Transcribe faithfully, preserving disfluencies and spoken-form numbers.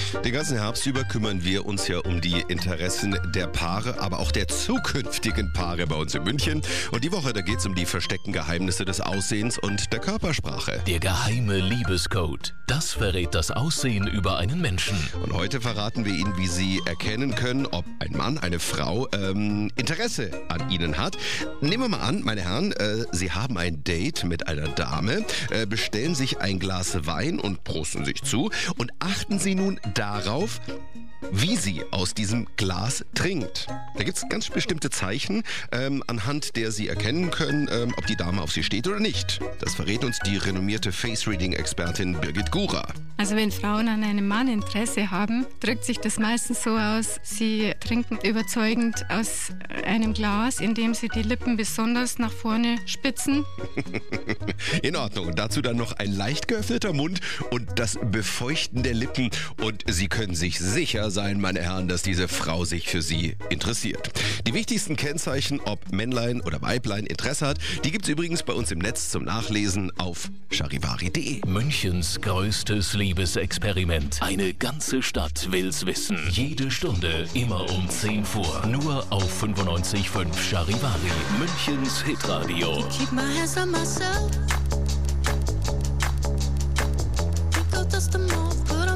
Den ganzen Herbst über kümmern wir uns ja um die Interessen der Paare, aber auch der zukünftigen Paare bei uns in München. Und die Woche, da geht es um die versteckten Geheimnisse des Aussehens und der Körpersprache. Der geheime Liebescode. Das verrät das Aussehen über einen Menschen. Und heute verraten wir Ihnen, wie Sie erkennen können, ob ein Mann, eine Frau ähm, Interesse an Ihnen hat. Nehmen wir mal an, meine Herren, äh, Sie haben ein Date mit einer Dame, äh, bestellen sich ein Glas Wein und prosten sich zu und achten Sie nun darauf, wie sie aus diesem Glas trinkt. Da gibt es ganz bestimmte Zeichen, ähm, anhand der Sie erkennen können, ähm, ob die Dame auf Sie steht oder nicht. Das verrät uns die renommierte Face-Reading-Expertin Birgit Gura. Also wenn Frauen an einem Mann Interesse haben, drückt sich das meistens so aus, sie trinken überzeugend aus einem Glas, indem sie die Lippen besonders nach vorne spitzen. In Ordnung. Dazu dann noch ein leicht geöffneter Mund und das Befeuchten der Lippen. Und Sie können sich sicher sein, meine Herren, dass diese Frau sich für Sie interessiert. Die wichtigsten Kennzeichen, ob Männlein oder Weiblein Interesse hat, die gibt es übrigens bei uns im Netz zum Nachlesen auf charivari punkt de. Münchens größtes Liebesexperiment. Eine ganze Stadt will's wissen. Jede Stunde, immer um zehn vor. Nur auf fünfundneunzig Komma fünf Charivari. Münchens Hitradio. Keep my hands on myself. Think I'll dust them off, but